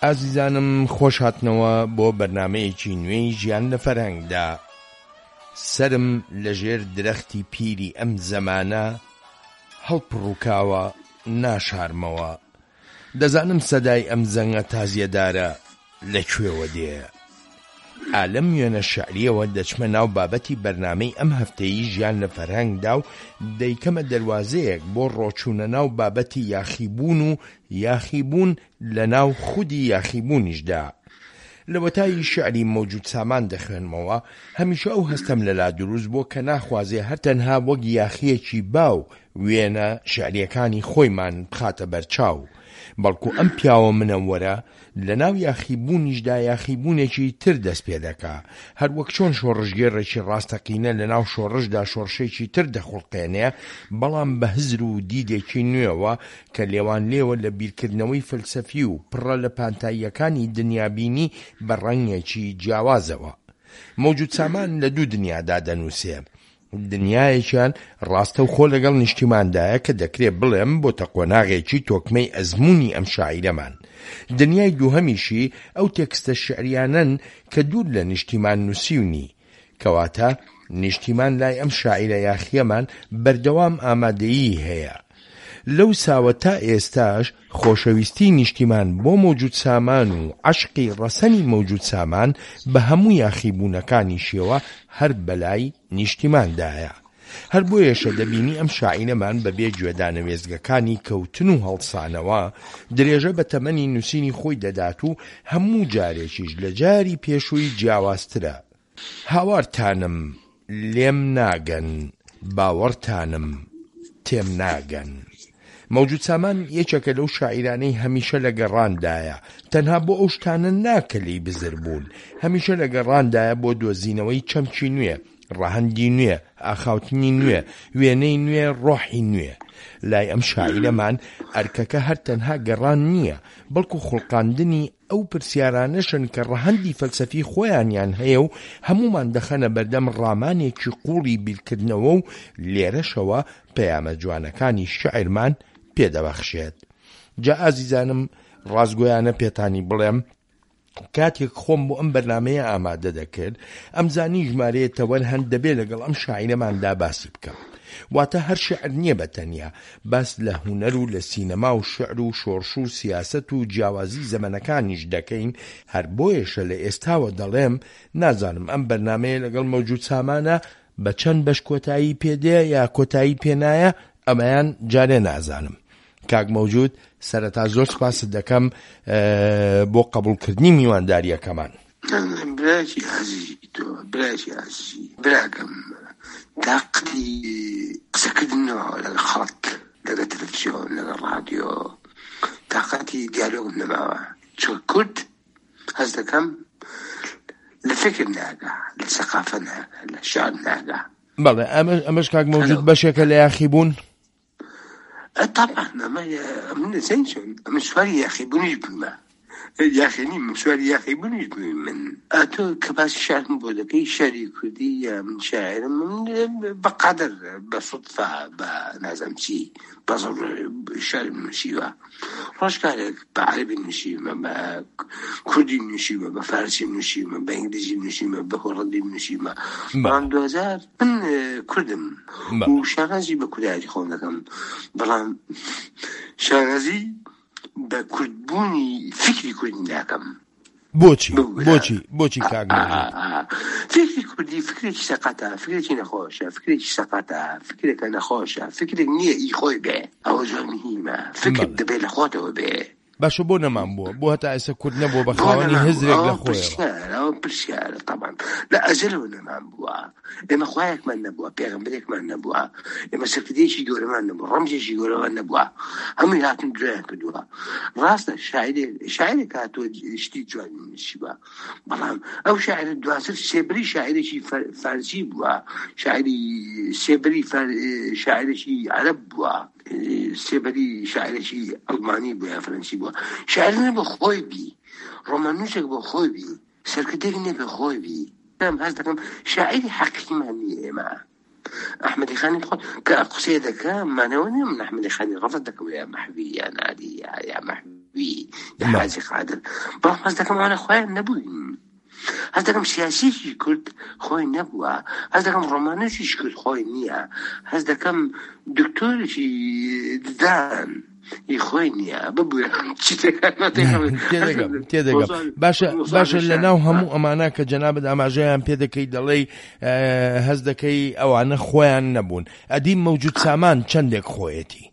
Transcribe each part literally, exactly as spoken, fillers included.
ئازیزانم خۆش هاتنەوە بۆ بەرنامەیەکی نوێی ژیان لە فەرهەنگدا. سرم لەژێر درەختی پیری ئەم زەمانە هەڵپڕووکاوە ناشارمەوە. دەزانم سەدای ئەم زەنگە تازیەدارە لەکوێوە دێ. ئالەم وێنە شەعریەوە دەچمە ناو بابەتی بەرنامەی ئەم هەفتەیی ژیان لە فەرهەنگدا و دەیکەمە دەواازەیەک بۆ ڕۆچوونە ناو بابەتی یاخیبوون و یاخیبوون لە ناو خودی یاخیبوونیشدا. لە وەتایی شعری مەوجود سامان دەخوێنمەوە. هەمیشە ئەو هەستەم لەلا دروست بۆ کە ناخوازێ هەرتەنها وەک یاخیەکی باو وێنە شعریەکانی خۆیمان بخاتە بەرچاو، بەڵکو ئەم پیاوە منەوەرە لە ناو یاخیبوونیشدا یاخیبوونێکی تر دەست پێ دەکا، هەر وەک چۆن شۆڕژگێڕێکی ڕاستەقینە لە ناو شۆڕشدا شۆڕشێکی تر دەخوڵقێنێ، بەڵام بە هزر و دیدێکی نوێوە کە لێوان لێوە لە بیرکردنەوەی فلسەفی و پڕە لە پانتاییەکانی دنیابینی بە ڕەنگێکی جیاوازەوە. مەوجود سامان لە دوو دنیادا دەنووسێ. دنیایەکیان ڕاستە و خۆ لەگەڵ نیشتیماندایە کە دەکرێت بڵێم بۆ تەقۆناغێکی تۆکمەی ئەزمموی ئەم شاعیرەمان. دنیای دووهەمیشی ئەو تێکستە شعریانن کە دوور لە نیشتیمان نووسیونی، کەواتە نیشتیمان لای ئەم شاعیرە یاخیەمان بەردەوام ئامادەیی هەیە. لەو ساوە تا ئێستاش خۆشەویستی نیشتیمان بۆ مەوجود سامان و عشقی ڕەسەنی مەوجود سامان بە هەموو یاخیبوونەکانی شێوە هەر بەلای نیشتیماندایە. هەر بۆیەشە دەبینی ئەم شاعیرەمان بەبێ گوێدانە وێزگەکانی کەوتن و هەڵسانەوە درێژە بە تەمەنی نووسینی خۆی دەدات و هەموو جارێکیش لە جاری پێشووی جیاوازترە. هاوارتانم لێم ناگەن، باوەڕتانم تێم ناگەن. مەوجود سامان یەکێکە لەو شاعیرانەی هەمیشە لە گەڕاندایە، تەنها بۆ ئەو شتانە ناکەلی بزر بوون، هەمیشە لە گەڕاندایە بۆ دۆزینەوەی چەمکی نوێ، ڕەهەندی نوێ، ئاخاوتنی نوێ، وێنەی نوێ، ڕۆحی نوێ. لای ئەم شاعیرەمان ئەرکەکە هەر تەنها گەڕان نییە، بەڵکو خوڵقاندنی ئەو پرسیارانەشن کە ڕەهەندی فەلسەفی خۆیانیان هەیە و هەمومان دەخەنە بەردەم ڕامانێکی قوڵی بیرکردنەوە و لێرەشەوە پەیامە جوانەکانی شعرمان پێدەبەخشێت. جا ئازیزانم ڕازگۆیانە پێتانی بڵێم کاتێک خۆم بۆ ئەم بەرنامەیە ئامادە دەکرد، ئەمزانی ژمارەیەتەوەر هەند دەبێت لەگەڵ ئەم شاعیرەماندا باسی بکەم. واتە هەر شعر نییە بەتەنیا، باس لە هونەر و لە سینەما و شعر و شۆڕش و سیاسەت و جیاوازی زەمەنەکانیش دەکەین. هەر بۆیەشە لە ئێستاوە دەڵێم نازانم ئەم بەرنامەیە لەگەڵ مەوجود سامانە بە چەند بەش کۆتایی پێدێ یا کۆتایی پێنایە، ئەمەیان جارێ نازانم. کاک مەوجود، سەرەتا زۆر سپاست دەکەم بۆ قبولکردنی میوانداریەکەمان. برایکی عەزیزی تۆ، برایکی عەزیزی، براکەم تاقەتی قسەکردنەوە لەگەڵ خەڵک، لەگەڵ تەلەڤیزیۆن، لەگەڵ ڕادیۆ تاقەتی دیالۆگ نەماوە. چۆن کورد هەز دەکەم لە فکر ناگا، لە سەقافە ناگا، لە شعر ناگا. بەڵێ ئەمەش کاک مەوجود بەشێکە لە یاخیبوون؟ طبعا أما من زين من سؤالي يا أخي بنيش بما يا أخي من سؤالي يا أخي بنيش من أتو كباس شعر مبودكي شعري كردي من شاعر من بقدر بصدفة بنازم شي بصر شعر المشيوة راش قالك بعربي المشيوة با كردي المشيوة بفارسي المشيوة بإنجليزي المشيوة بهولندي المشيوة من دو هزار من كردم وشغازي بكردي خونكم بلان شغازي بكردبوني فكري كردي ناكم بۆچی بۆچی بۆچی کاک فکری کوردی فکرێکی سەقەتە، فکرێکی نەخۆشە، فکرێکی سەقەتە، فکرێکە نەخۆشە، فکرێک نییە ئی خۆی بێ. ئەوە زۆر مهمە، فکر دەبێت لە خۆتەوە بێ. باشە بۆ نەمان بووە بۆ هەتا ئێستا کورد نەبووە بە خاوەنی هزرێک لە خۆیەوە. ئەوە پرسیارە طبعا لە ئەزەلەوە نەمان بووە. ئێمە خوایەکمان نەبووە، پێغەمبەرێکمان نەبووە، ئێمە سەرکردەیەکی گەورەمان نەبووە، ڕەمزێکی گەورەمان نەبووە، هەمووی هاتن درۆیان کردووە. ڕاستە شاعیرێک هاتووە شتی جوانی نووسیوە، بەڵام ئەو شاعیرە دواتر سێبری شاعیرێکی فارسی بووە، شاعیری سێبری شاعیرێکی عەرەب بووە، سێبەری شاعیرێکی ئەڵمانی بووە یا فەرەنسی بووە. شاعر نەبە خۆی بی، ڕۆمانووسێک بۆ خۆی بی، سەرکردەیەک نەبە خۆی بی. ئەم هەست دەکەم شاعیری حەقیقیمان نییە ئێمە. ئەحمەدی خانی خۆ کە قسەیە دەکەم مانەوە نییە من ئەحمەدی خانی ڕەفەت دەکەم یا مەحوی یا نادی یا مەحوی وی یا حاجی قادر بەڵام هەست دەکەم ئەوانە خۆیان نەبووین، هەست دەکەم سیاسیشی کورد خۆی نەبووە، هەست دەکەم ڕۆمانسیشی کورد خۆی نییە، هەست دەکەم دکتۆرێکی ددان خۆی نییە ببووە تێدەگەم. باشە باشە لە ناو هەموو ئەمانە کە جەنابەت ئاماژەیان پێ دەکەی دەڵێی هەست دەکەی ئەوانە خۆیان نەبوون، ئەدی مەوجود سامان چەندێک خۆیەتی؟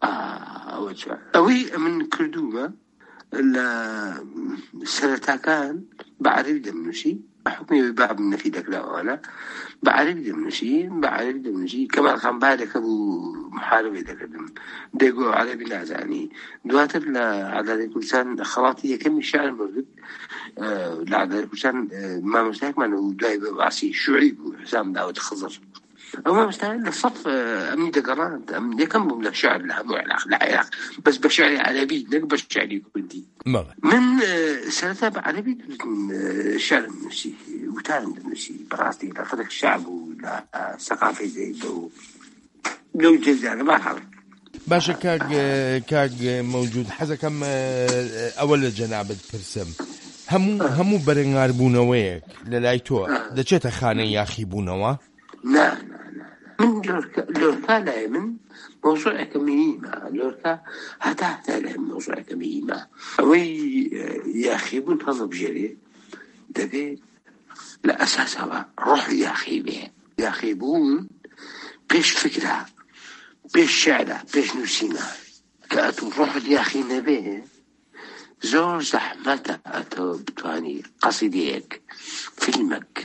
ئەوەی من کردوومە لە سەرەتاکان بە عەرەبی دەمنووسی، حکمی باب نەفی دەکراوانە بە عەرەبی دەمنووسی بە عەرەبی دەمنووسی کەمال خانبارێکە بوو محاربەی دەکردم دەیگۆ عەرەبی نازانی. دواتر لە عەدالەتی کوردستان خەڵاتی یەکەمی شعر بردت لە عەدالەتی کوردستان مامۆستایەکمان و دوای بە باسی شوعی بوو حسام داوود خزر، ئەو مامۆستایە لە سەف ئەمنی دەگەڕاند، ئەم یەکەم بووم لە شعر لە هەموو عێراق لە عێراق بەس بە شعری عەرەبی نەک بە شعری کوردی. من سەرەتا بە عەرەبی شعر نووسی وتان دەنووسی بەڕاستی لە خەڵک شعر بوو لە سەقافەی زەید و لەو جێزانە بەحاڵ. باشە کاک کاک مەوجود حەزەکەم ئەوە لە جەنابەت پرسم، هەموو هەموو بەرەنگاربوونەوەیەک لە لای تۆ دەچێتە خانەی یاخیبوونەوە؟ نا من لۆرکا لای من مۆزوعێکە مهمە، لۆرکا هەتا هەتا لای من مۆزوعێکە مهمە، ئەوەی یاخیبوون هەڵە بژێرێ دەبێ لە ئەساسەوە ڕۆح یاخی بێ. یاخیبوون پێش فکرە پێش شعرە پێش نووسینە، کە ئەتوو ڕۆحت یاخی نەبێ زۆر زەحمەتە ئەتۆ بتوانی قەسیدەیەک فیلمێک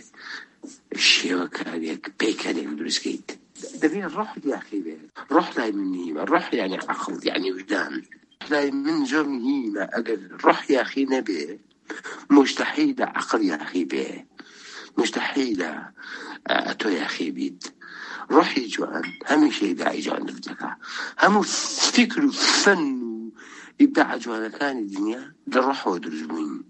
شێوەکارێک پێکەرێک دروستکەیت، دەبێت ڕۆحت یاخی بێ. ڕۆح لای من نیمە، ڕۆح یعنی عەقڵ یعنی وجدان، لای من زۆر مهمە ئەگەر ڕۆح یاخی نەبێ مستحیلە عەقڵ یاخی بێ، مستحیلە ئەتۆ یاخی بیت. ڕۆحی جوان هەمیشەی داعی جوان دەکا، هەموو فکر و فەن و ئیبداع جوانەکانی دنیا لە ڕۆحەوە دروست بووین.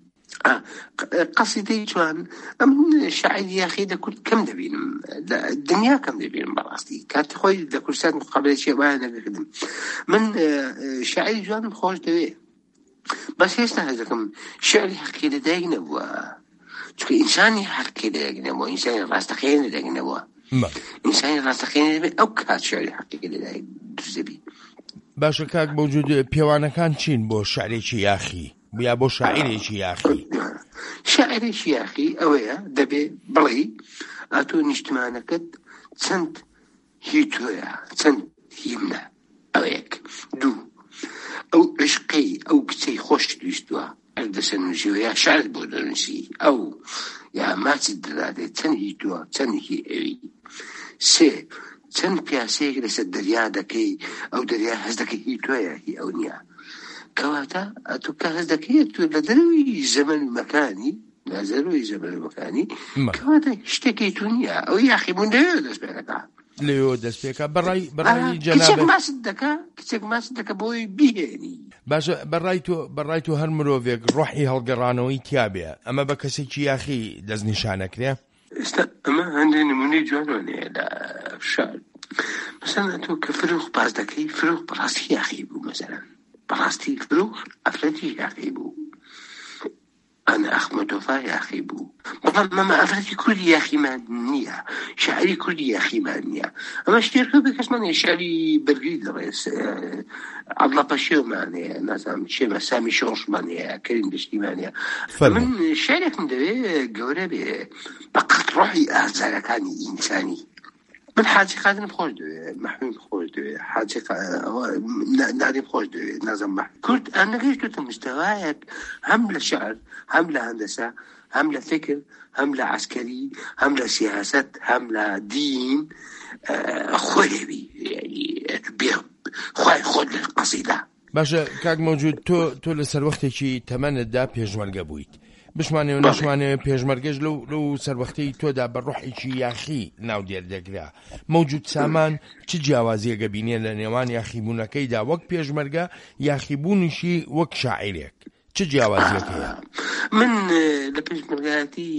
قەسیدەی جوان ئەم شاعری یاخی لە کورد کەم دەبینم، دنیا کەم دەبینم بەڕاستی، کاتی خۆی لە کوردستان مقابلەی وایە نەکردم. من شاعری جوانم خۆش دەوێ، بەس هێستا هەز دەکەم شعری حەقی لەدایک نەبووە، چونکە ئینسانی حەقی لەدایک نەبووە، ئینسانی ڕاستەقینە لەدایک نەبووە، ئینسانی ڕاستەقینە دەبێت ئەو کات شعری حەقی لەدایک دروست دەبی. باشە کاک مەوجود پێوانەکان چین بۆ شعرێکی یاخی بیا بۆ شاعرێکی یاخی؟ شاعرێکی یاخی ئەوەیە دەبێ بڵێ ئەتۆ نیشتمانەکەت چەند هی تۆیە چەند هیمنە، ئەوەیەک. دوو ئەو عشقەی ئەو کچەی خۆش دویستووە ئەردەسە نووسیوە یا شعرت بۆ دەنووسی ئەو یا ماچت دەداتێت چەند هی تۆوە چەند هی ئەوی. سێ چەند پیاسەیەک لەسەر دەریا دەکەی ئەو دەریا هەز دەکەی هی تۆیە هی ئەو نییە، کەواتە ئەتۆ کە هەز دەکەیت تۆ لە دەروی زەمەن و مەکانی لە دەروی زەمەن و مەکانی کەواتە شتێکی تو نییە، ئەو یاخیبوون لەوێ دەست پێ دەکا لەوێ دەست پێکە. بەڕای بەڕای جەنابەت کچێک ماست دەکا کچێک ماست دەکە بۆی بهێنی. باشە بەڕای تۆ بەڕای تۆ هەر مرۆڤێک ڕۆحی هەڵگەڕانەوەی تیا بێ ئەمە بە کەسێکی یاخی دەست نیشانەکرێ؟ ئێستا ئەمە هەندێک نمونەی جوانوانەیە لە شعر. مەسەڵەن تۆ کە فرۆخ باز دەکەی، فرۆخ بەڕاستی یاخی بوو، مەسەڵەن بەڕاستی فرۆخ ئەفرەتی یاخی بوو، ئەنا ئەخمەتۆفا یاخی بوو، بەڵام مەمە ئەفرەتی کوردی یاخیمان نییە، شاعری کوردی یاخیمان نییە. ئەمە شتێکە بە کەسمانەیە شعری بەرگری دەڕێس عەبدوڵڵا پەشێومان هەیە، نازانم چێمە سامی شۆڕشمان هەیە، کەریم دەشتیمان هەیە. من شعرێکم دەوێت گەورە بێ بەقەت ڕۆحی ئازارەکانی ئینسانی. من حاجی قادرم خۆش دەوێت، مەحمود خۆش دەوێت، حاجی نادیم خۆش دەوێت، نازم کورد ئەنەگەیشتوتە مستەوایەک هەم لە شعر هەم لە هەندەسە هەم لە فکر هەم لە عسکەری هەم لە سیاست هەم لە دین خۆیەوی بێ خۆی خۆت لە قەسیدە. باشە کاک مەوجود تۆ تۆ لەسەر وەختێکی تەمەنتدا پێشمەرگە بوویت، بشمانێ و نەشمانێ پێشمەرگەش لەو لەو سەروەختەی تۆدا بە ڕۆحێکی یاخی ناو دێردەگرا. مەوجود سامان چ جیاوازیەکە بینێ لە نێوان یاخیبوونەکەیدا وەک پێشمەرگە یاخیبوونیشی وەک شاعیرێک؟ چ چ جیاوازیەکە هەیە؟ من لە پێشمەرگایەتی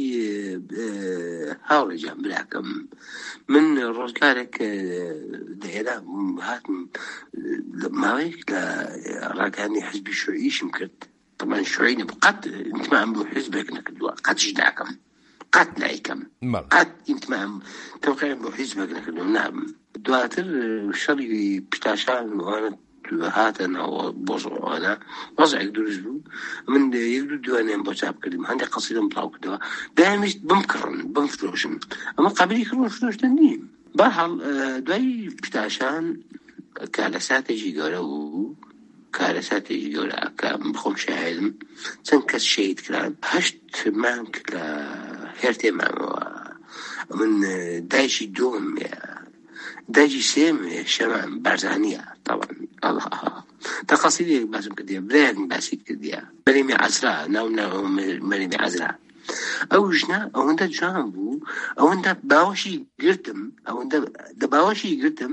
هاوڕێجان براکەم، من ڕۆژگارێک لە هاتم ماوەیەک لە ڕاگەیاندنی حیزبی شیوعیشم کرد. طبعا شیوعی نەبوو، قەت ئینتمام بۆ حیزبێک نەکردووە، قەتیش ناکەم، قەت نایکەم، قەت ئینتمام تەوقیعم بۆ حیزبێک نەکردووە نابم. دواتر شەڕی پشتاشان وانە هاتنەوە بۆ زۆرانە وەزعێک دروست بوو، من یەک دوو دوانیان بۆ چاپ کردم، هەندێک قەسیدەم بڵاو کردەوە، دایمیشت بمکڕن بمفرۆشم، ئەمە قابلی کڕن فرۆشتن نیم. بەرحاڵ دوای پشتاشان کە لە ساتێکی گەورە بوو، کە لە ساتێکی گەورە کە بخۆم شاهدم چەند کەس شەهید کران، هەشت مانگ لە هێر تێمامەوە. من دایشی دوم داجي سيم شمام بارزانية طبعا الله تقصيدي باسم كديا بريد باسي كديا مريمي عزراء ناو ناو مريمي عزراء او جنا او انت جامبو او انت باوشي قرتم او انت باوشي قرتم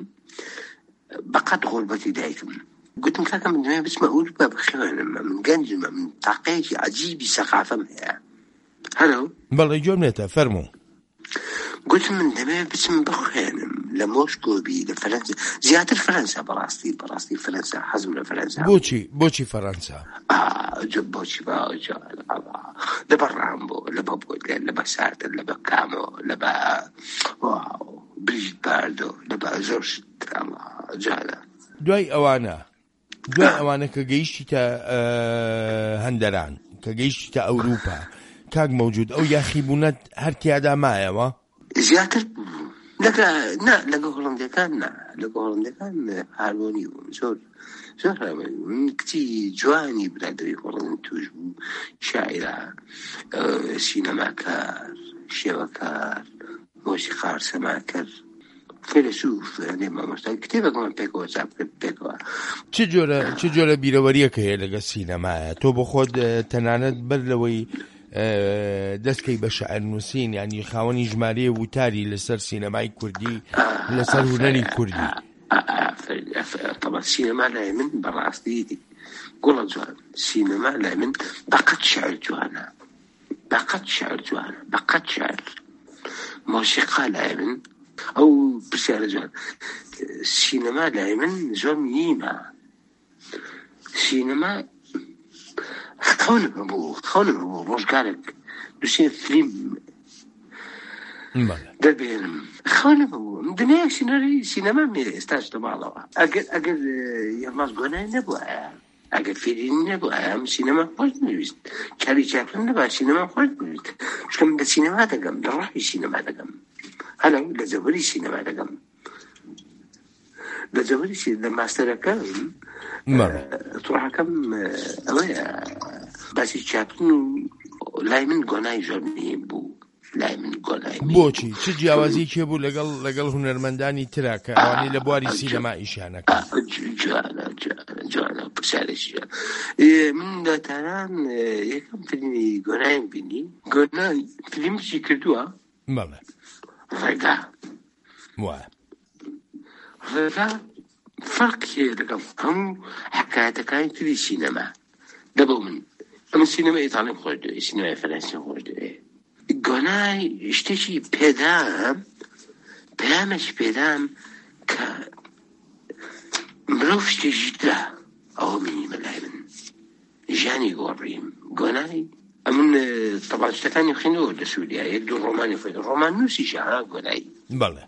بقت غربتي دايكم قلت مكاكا من دماغي بس ما اقول بخلونا من قنجم من تعقيتي عجيبي ثقافة منها. هلو بالله جملته فرمو. قلت من دماغي بس من بخينم لموسكو بي لفرنسا زيادة فرنسا براستي براستي فرنسا حزم لفرنسا بوشي بوشي فرنسا آه جب بوشي باوشي لبا رامبو لبا بودلين لبا سارتر لبا كامو لبا واو بريجيت باردو لبا زورشت الله جالا دوای ئەوانە دوای ئەوانە کە گەیشتی تا هەندەران کە گەیشتی تا ئەوروپا کاک مەوجود ئەو یاخیبوونەت هەر تیادا مایەوە زیاتر لەگە نا لەگە هۆڵەندەکان نا لەگە هۆڵەندەکان هارمۆنی بووم زۆر زۆر هارمۆنی بوو. من کچی جوانی برادری هۆڵەند توش بوو، شاعرە، سینەماکار، شێوەکار، مۆسیقار، سەماکەر، فیلسوف، هەندێک مامۆستا کتێبێکمان پێکەوە چاپ کرد پێکەوە. چ جۆرە چ جۆرە بیرەوەریەکە هەیە لەگە سینەمایە؟ تۆ بۆ خۆت تەنانەت بەر لەوەی دەستکەی بە شەعر نووسین یعنی خاوەنی ژمارەیە وتاری لەسەر سینەمای کوردی لەسەر هونەری کوردی؟ طبعا سینەما لای من بەڕاستی گوڵە جوان، سینەما لای من بەقەت شەعر جوانە، بەقەت شەعر جوانە، بەقەت شەعر. مۆسیقا لای من ئەو پرسیارە جوان، سینەما لای من زۆر نیمە. سینەما خەونم هەبوو خەونم هەبوو ڕۆژگارێک دووسێ فیلم دەبێنم، خەونم هەبوو دنیای سینەری سینەما مێ ئێستاش دەماڵەوە. ئەگەر ئەگەر یەڵماس گۆنای نەبووە، ئەگەر فێرینی نەبووە ئەم سینەما خۆش نوویست، چاری چاپلن نەبووە سینەما خۆش نوویست، چکەم بە سینەما دەگەم، لە ڕاحی سینەما دەگەم، هەلو لە جەوەری سینەما دەگەم، لە جەوەری لە ماستەرەکەم توڕەکەم ئەوەیە باسی چاپلن و لای من گۆنای زۆر نیم بوو، لای من گۆنای بۆچی چ جیاوازیەکی بوو لەگەڵ لەگەڵ هونەرمەندانی ترا کە ئەوانەی لە بواری سینەما ئیشانەکە؟ جوانە جوانە پرسیارێکی جوان. من دەتانان یەکەم فیلمی گۆنایم بینی، گۆنای فیلمێکی کردووە بەڵێ ڕێگا وایە ڕێگا فەرقی لەگەڵ هەموو حکایەتەکانی تری سینەما دەبە من ئەمە سینەما ئیتاڵیم خۆش دەوێ، سینەمای فەرەنسیم خۆش دەوێ. گۆنای شتێکی پێدام پەیامێکی پێدام کە مرۆڤ شتێکی ترە ئەوە بینیمە لای من، ژیانی گۆڕیم. گۆنای ئەمن تەبان شتەکانی خوێنەوە لە سووریا، یەک دوو ڕۆمانی خوێنەوە، ڕۆمان نووسیشە ها گۆنای بەڵێ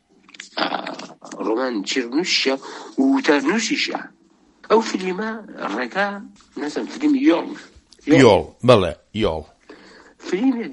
ڕۆمان چیر نووسیشە و وتار نووسیشە. ئەو فیلمە ڕێگا نەزم فیلمی یۆڵ یۆڵ بەڵێ یۆڵ فیلمێک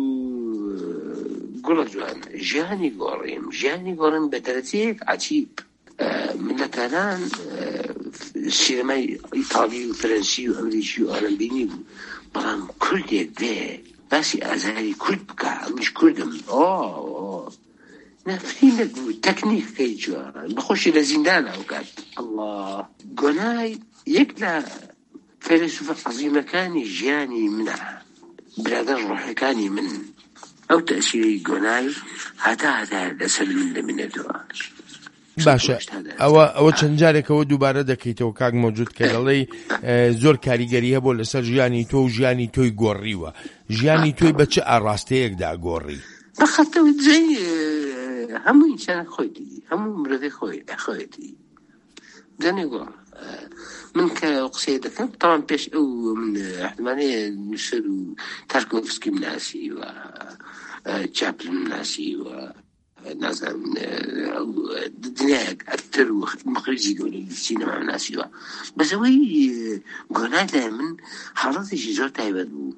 گوڵە جوان، ژیانی گۆڕیم ژیانی گۆڕیم بە دەرەجەیەک عەجیب. ملەتانان سینەمای ئیتاڵی و فەرەنسی و ئەمریکی و ئەڵەم بینی بوو، بەڵام کوردێک دێ باسی ئازاری کورد بکە، ئەمیش کوردم ئۆ نفرینێک بوو تەکنیکەکەی جوان، بەخۆشی لە زیندانە ئەو کات. ئەڵڵا گۆنای یەک لە فەیلسوفە عەزیمەکانی ژیانی منە، برادەر ڕۆحەکانی من. ئەو تەئسیرەی گۆنای هەتا هەتا لەسەر من دەمێنێتەوە. باشە ئەوە ئەوە چەند جارێکەوە دووبارە دەکەیتەوە کاک مەوجود کە دەڵێی زۆر کاریگەری هەبوو لەسەر ژیانی تۆ و ژیانی تۆی گۆڕیوە. ژیانی تۆی بە چه ئاڕاستەیەکدا گۆڕی؟ بەخەتەوە جێی هەموو ئینسان خۆیتی، هەموو مرۆڤی خۆی خۆیەتی دەنێ گۆڕ. من کە قسەی دەکەم تاوان پێش ئەو من احتمالێ نووسەر و تارکۆفسکی مناسی و چاپلن مناسی و نازم دنیاک ئەکتەر و مخرجی گەورەی سینەما مناسیوە. بەس ئەوەی گۆنای لای من حاڵەتێکی زۆر تایبەت بوو.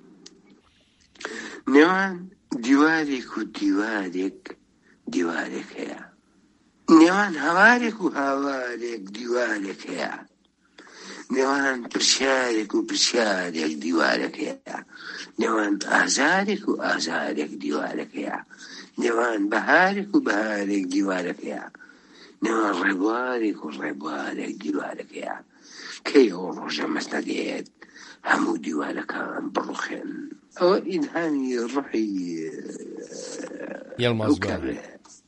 نێوان دیوارێک و دیوارێک دیوارێک هەیە، نێوان هەوارێک و هاوارێک دیوارێک هەیە، نێوان پرسیارێک و پرسیارێک دیوارێک هەیە، نێوان ئازارێک و ئازارێک دیوارێک هەیە، نێوان بەهارێک و بەهارێک دیوارێک هەیە، نێوان ڕێبوارێک و ڕێبوارێک دیوارێک هەیە. کەی ئەو ڕۆژە مەستەدێت هەموو دیوارەکان بڕوخێن. ئەوە ئیلهامی ڕوحی یەڵماز بارێ.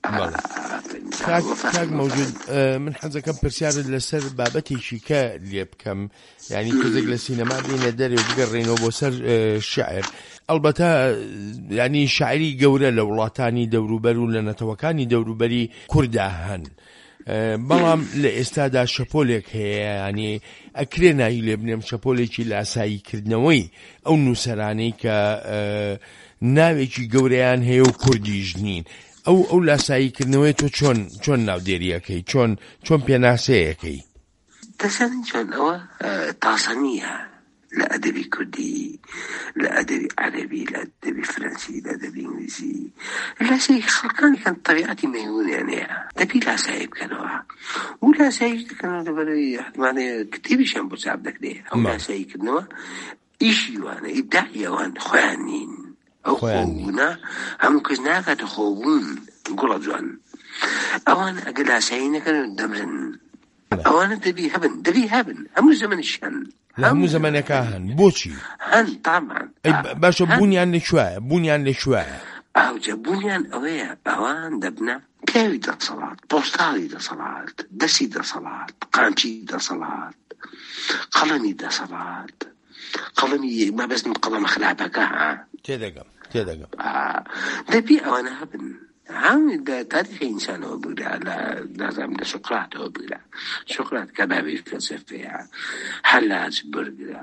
کاک مەوجود، من حەزەکەم پرسیارت لەسەر بابەتێکی کە لێ بکەم، یعنی تۆزێک لە سینەما بینە دەرێ و بگەڕێنەوە بۆ سەر شعر. ئەلبەتە یعنی شاعری گەورە لە وڵاتانی دەوروبەر و لە نەتەوەکانی دەوروبەری کووردا هەن، بەڵام لە ئێستادا شەپۆلێک هەیە، ینی ئەکرێ ناوی لێ بنێم شەپۆلێکی لاساییکردنەوەی ئەو نووسەرانەی کە ناوێکی گەورەیان هەیە و کوردیش نین. ئەو ئەو لاساییکردنەوەی تۆ چۆن چۆن ناودێریەکەی، چۆن چۆن پێناسەیەکەی؟ دەزانین چۆن ئەوە تاسە نییە لە ئەدەبی کوردی، لە ئەدەبی عەرەبی، لە ئەدەبی فەرەنسی، لە ئەدەبی ئینگلیزی. لاسایی خەڵکانی کەن تەبیعەتی مەیمونیان هەیە، دەبی لاسایی بکەنەوە و لاسایی دەکەنەوە لەبەرەوەی احتمالێ کتێبیشیان بۆ چاپ دەکرێت. ئەو لاساییکردنەوە ئیشی وانە، ئیبداعی ئەوان خۆیان نین. ئەو خۆبوونە هەموو کەس ناکاتە خۆبوون گوڵە جوان. ئەوان ئەگەر لاسایی نەکەن دەمرن. ئەوانە دەبی هەبن، دەبی هەبن، هەموو زەمانیش هەن، هەموو زەمانێکا هەن. بۆچی هەن؟ تامان باشە بوونیان لەکوایە؟ بوونیان لەکوایە؟ ئاوجە بوونیان ئەوەیە ئەوان دەبنە پیاوی دەسەڵات، پۆستاڵی دەسەڵات، دەستی دەسەڵات، قامچی دەسەڵات، قەڵەمی دەسەڵات، قەڵەمی مەبەستم قەڵەمە خراپەکە ها تێدەگەم تێدەگەم دەبی ئەوانە هەبن. هەم تاریخی ئینسانەوە بگرە، لە نازانم لە سوقراتەوە بگرە. سوقرات کە بابی فەلسەفەیە، حەلاج بەرگرە،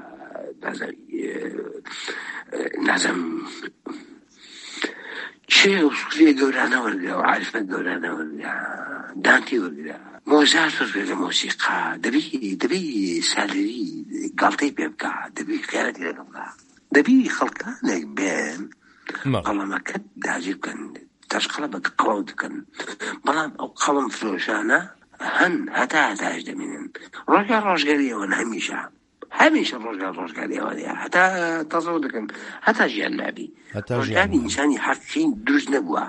نازانم چێ ئوسوولێ گەورانە وەرگرە و عارفە گەورانە وەرگرە، دانتی وەرگرە، مۆزار وەرگرە لە مۆسیقا. دەبی دەبی سالێری گاڵتەی پێ بکە، دەبی خیانەتی لەگەڵ بکە، دەبی خەڵکانێک بێن قەڵەمەکەت داگیر بکەن، تەشقەڵە بە قەڵەو دکەن. بەڵام ئەو قەڵەم فرۆشانە هەن هەتا هەتاش دەمێنن. ڕۆژگار ڕۆژگاریەوەن هەمیشە هەمیشە ڕۆژگار ڕۆژگاریەوەنەیە، هەتا تەزەوە دەکەن، هەتا ژیان نابی. ڕۆژگاری ئینسانی حەقیقی دروست نەبووە.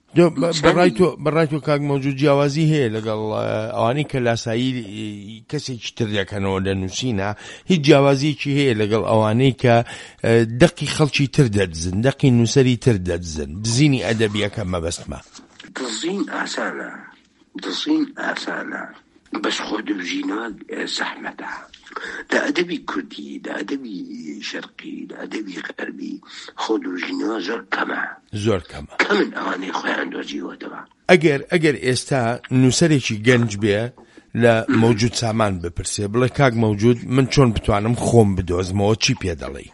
بەڕای تۆ کاک مەوجود جیاوازی هەیە لەگەڵ ئەوانەی کە لاسایی کەسێکی تر دەکەنەوە لە نووسینە؟ هیچ جیاوازیەکی هەیە لەگەڵ ئەوانەی کە دەقی خەڵکی تر دەدزن، دەقی نووسەری تر دەدزن؟ دزینی ئەدەبیەکە مەبەستمە. دزین ئاسانە، دزین ئاسانە، بەس خۆ دەبژینەوە زەحمەتە. لە ئەدەبی کوردی، لە ئەدەبی شەرقی، لە ئەدەبی غەربی خۆ دەبژینەوە زۆر کەمە، زۆر کەمە. کەمن ئەوانەی خۆیان دۆزیوەتەوە. ئەگەر ئەگەر ئێستا نووسەرێکی گەنج بێ لە مەوجود سامان بپرسێ، بڵێ کاک مەوجود من چۆن بتوانم خۆم بدۆزمەوە، چی پێ دەڵێی؟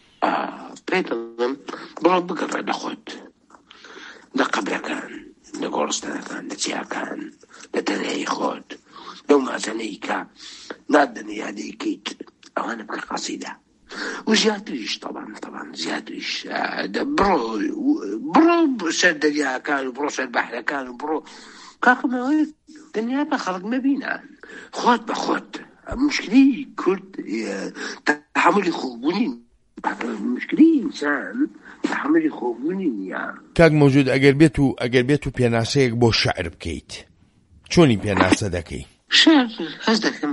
پێ دەڵێم بڕۆ بگەڕێ لە خۆت، لە قەبرەکان، لە گۆڕستانەکان، لە چیاکان، لە دەرەی خۆت، لەو مازەنەی کە نادەنە یادەیەکەیت، ئەوانە بکە قەسیدە. و زیاتریش طبعا طبعا زیاتریش بڕۆ بڕۆ سەر دەریاکان و بڕۆ سەر بەحرەکان و بڕۆ کاکەمەوەی دنیا بە خەڵک مەبینە. خۆت بە خۆت. مشکلی کورد تحملی خۆبوونی، مشکلی ئینسان تحملی خۆبوونی نییە. کاک مەوجود ئەگەر بێت و ئەگەر بێت و پێناسەیەک بۆ شەعر بکەیت، چۆنی پێناسە دەکەی؟ شعر هەست دەکەم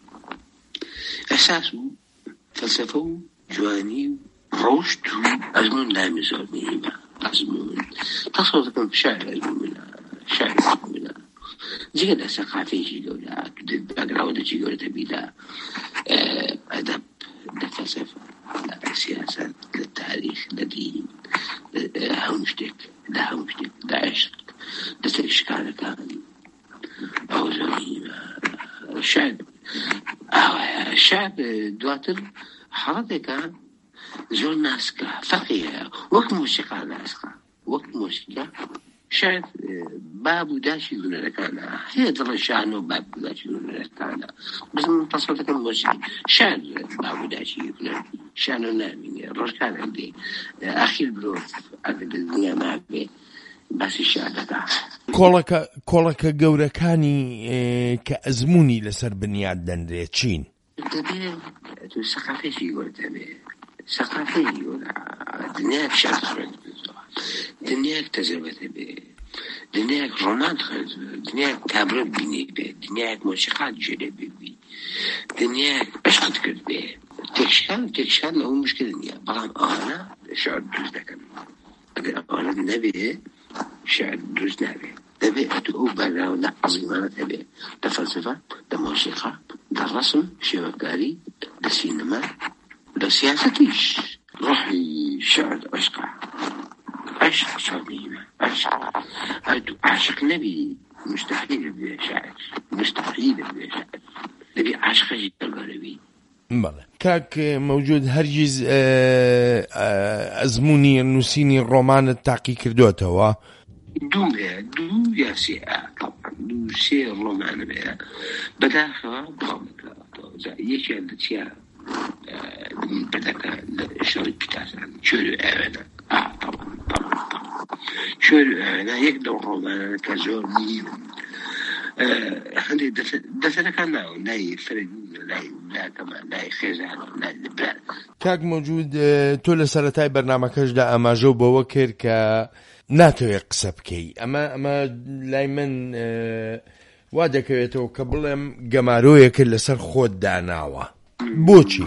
ئەساس و فەلسەفە و جوانی و ڕۆشت و ئەزمون لامی زۆر مهمە. ئەزمون تەسەوڕ دەکەم شعر ئەزمونە، شعر ئەزمونە، جگە لە سەقافێکی گەورە باگراوندێکی گەورە دەبی لە ئەدەب لە فەلسەفە لە سیاسەت لە تاریخ لە دین هەموو شتێک لە هەموو شتێک لە عشق لە سەرشکارەکان ئەو زۆری شاید شاید دواتر حەڵەتێکە زۆر ناسکە فەرقی هەیە وەک مۆسیقا ناسکە وەک مۆسیقا شاید باب و داشی هونەرەکانە هەیە دڵە شان و باب و داشی هونەرەکانە بس من تەسەڵ دەکەم مۆسیقی شاید باب و داشی هونەر شان و نامینێ ڕۆژکارێک دێ ئەخیر برۆ ئەگەر دنیا نابێ باسی شان دەکا کۆڵەکە گەورەکانی کە ئەزموونی لەسەر بنیاد دەنرێت چین؟ دەبێت سەقافێکی گەورە دەبێت سەقافەی گەورە دنیاک شان دنیاک تەجربە دەبێت دنیاک ڕۆمان خوێنت دنیاک کابرا بینی بێت دنیاک مۆسیقات ژێرێ ببی دنیاک عشقت کرد بێ تێکشان تێکشان لەو مشکل نییە بەڵام ئەوانە شعر دروست دەکەن ئەگەر ئەوانە نەبێ شعر دروست نابێت دەبێت ئەتو ئەو باگراوندە عەزیمانە دەبێت لە فەلسەفە لە مۆسیقا لە ڕەسم شێوەکاری لە سینەما لە سیاسەتیش ڕۆحی شعر عشقا عشق صميمة عشق عشق نبي مستحيل بيه شاعر مستحيل بيه شاعر نبي عشق جدا بله كاك موجود هرجز أزموني النسيني الرومان التعقي كردوته دو بيه دو ياسي طبعا دو سي الرومان بيه بداخل بغمك يشي عندك بداك شريك بتاعنا شوري أعوانا آه طبعا طبعا طبعا شوري أعوانا يقدر الرومان كزور مين هندي دفنا كان لاي فريد لاي لا كمان لاي خزان لاي لبنان كاك موجود تولى سرتاي برنامجكش دا أما جو بوكر ك ناتو يقسبكي أما أما لايمن وادك يتو قبلهم جماروية كل سر خود دعناوة بوشي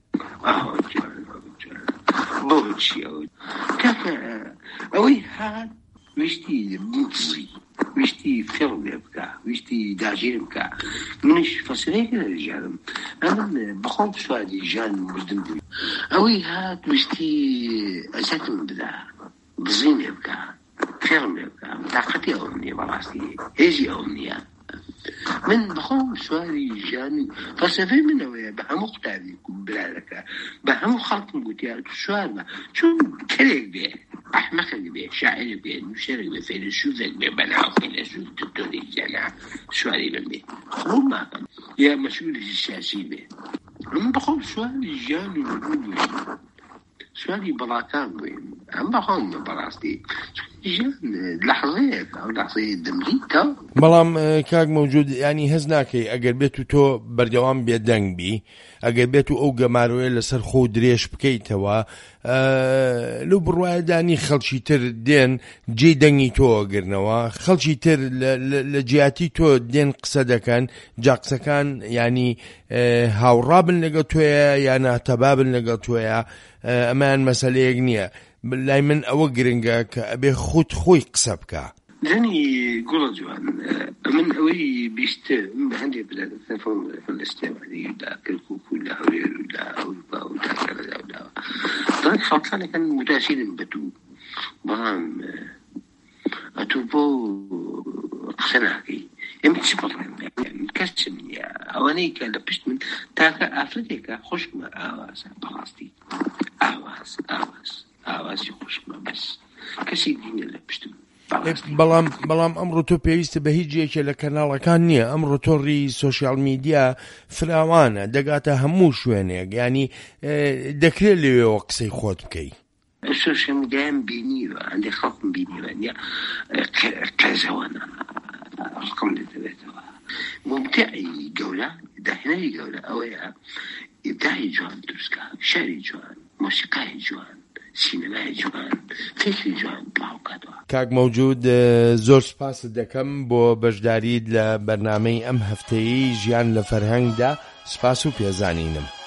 بوشي كاك أوي هاد وشتي بوشي وشتي فيلم يبكى وشتي داجير يبكى منش فصليك الرجال أنا بخوف سؤالي جان مزدم أوي هاد وشتي أساتم بدا بزين يبكى فيلم يبكى طاقتي أمنية براسي هيجي أمنية من بخوف سؤالي جان فلسفي من ويا بهم مختاري بلادك بهم خلق مقتيار سؤال ما شو كليك بيه أحمق بيه شاعر بيه مشارك بيه فيلسوف بيه بناء فيلسوف دكتوري جانا سؤالي من بيه خلو ما كان يا مسؤول السياسي بيه من بخوف سؤالي جان وجود سؤالي بلاكان بيه أم بخوف براستي جان لحظات أو لحظة دمريكا بلام كاك موجود يعني هزناكي أجر بيتو تو بردوام بيدنگ بي أجر بيتو أو جماروي لسر خود ريش بكيتوا أه لو برواي داني خلشي تر دين جي دنگي تو أجرنوا خلشي تر لجياتي تو دين قصدا كان جاقسا كان يعني أه هاورابن لقطويا يعني تبابن لقطويا أه أمان مسألة يجنيا لاي من أوجرنجا كأبي خود خوي قصبكا لاني قول جوان من أوي بيست عندي بلاد تفهم في الاستماع دي لا كلكو كلها ولا أوروبا ولا كذا ولا طيب خاطر كان متأثر بتو بام أتوبو قسناكي يمشي بطلين مكسم يا أوانيك لبشت من تاكا أفريقيا خوش ما آواز بلاستي آواز آواز آواز خوش ما بس كسي دين لبشت بەڵام بەڵام ئەمڕۆ تۆ پێویستە بە هیچ جێکێ لە کەناڵەکان نییە ئەمڕۆ تۆڕی سۆشیال میدیا فراوانە دەگاتە هەموو شوێنێک ینی دەکرێت لەوێەوە قسەی خۆت بکەی سۆشیال میدیام بینیوە هەندێک خەڵکم بینیوە نیە قەزەوانە ڕقم دەدەبێتەوە ممتعی گەورە داهێنەری گەورە ئەوەیە ئیبداعی جوان دروستکە شەعری جوان مۆسیقای جوان سینەمای جوان فکری جوان بڵاوکاتەوە کاک موجود زۆر سپاس دەکەم بۆ بەشداریت لە بەرنامەی ئەم هەفتەیەی ژیان لە فەرهەنگدا سپاس و پێزانینم